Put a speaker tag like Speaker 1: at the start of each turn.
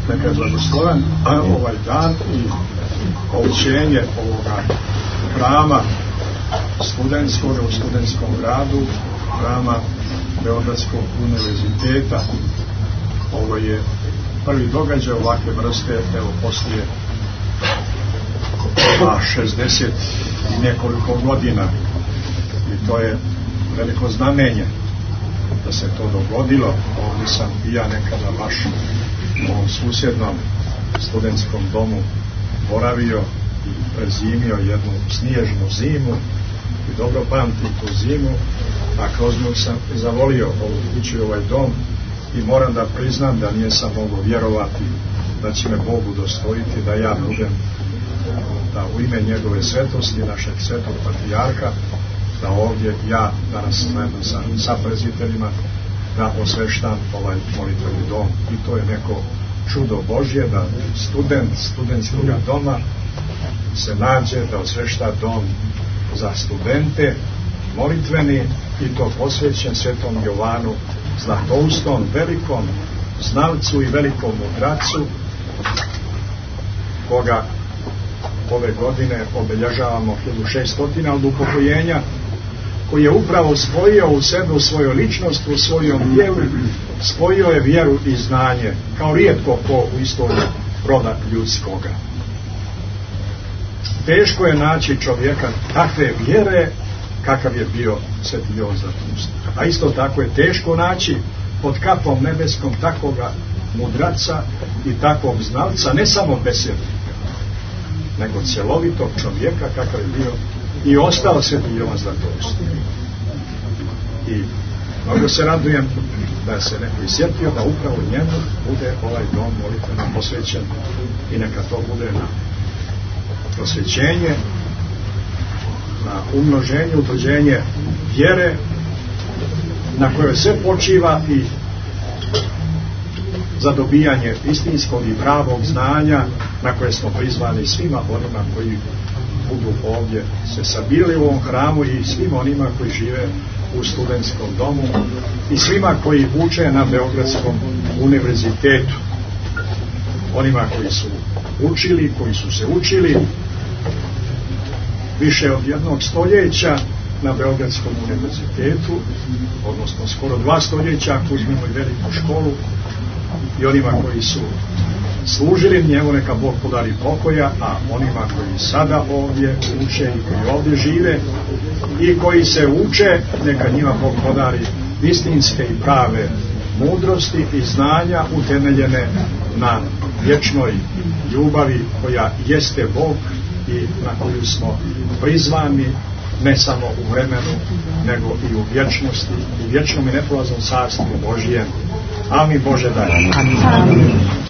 Speaker 1: neka je blagosloven ovaj dan i poučenje ovoga hrama studentskog u studentskom gradu, hrama Beogradskog univerziteta. Ovo je prvi događaj ovakve vrste, evo poslije 60 i nekoliko godina, i to je veliko znamenje da se to dogodilo. Ovdje sam i ja nekada baš u ovom susjednom studentskom domu boravio i prezimio jednu snježnu zimu i dobro pamtim tu zimu, a kroz nju sam zavolio ovu kuću i ovaj dom i moram da priznam da nisam mogao vjerovati da će me Bog udostojiti da ja budem, da u ime njegove svetosti, našeg svetog patrijarha, da ovdje ja danas zajedno sa prezbiterima da osveštam ovaj molitveni dom. I to je neko čudo Božje da studentskog doma se nađe da osvešta dom za studente molitveni, i to posvećen svetom Jovanu Zlatoustom, velikom znalcu i velikom mudracu, koga ove godine obilježavamo 1600 od upokojenja, koji je upravo spojio u sebe, u svoju ličnost, u svojom djelu, spojio je vjeru i znanje kao rijetko ko u istoriji roda ljudskoga. Teško je naći čovjeka takve vjere kakav je bio sveti Jovan Zlatoust. A isto tako je teško naći pod kapom nebeskom takvoga mudraca i takvog znalca, ne samo besednika, nego cjelovitog čovjeka kakav je bio i ostao sveti Jovan Zlatoust. I mnogo se radujem da se neko isjetio da upravo njemu bude ovaj dom molitveno posvećen, i neka to bude na prosvećenje, na umnoženje, utvrđenje vjere na kojoj sve počiva i za dobijanje istinskog i pravog znanja na koje smo prizvani svima onima koji budu ovdje se sabili u ovom hramu i svima onima koji žive u studentskom domu i svima koji uče na Beogradskom univerzitetu, onima koji su učili, koji su se učili više od jednog stoljeća na Beogradskom univerzitetu, odnosno skoro 2 stoljeća ako uzmemo i veliku školu, i onima koji su služili njemu, neka Bog podari pokoja, a onima koji sada ovdje uče i koji ovdje žive i koji se uče, neka njima Bog podari istinske i prave mudrosti i znanja utemeljene na vječnoj ljubavi koja jeste Bog i na koju smo prizvani ne samo u vremenu, nego i u vječnosti, u vječnom i neprolaznom carstvu Božijem. Amin Bože daj.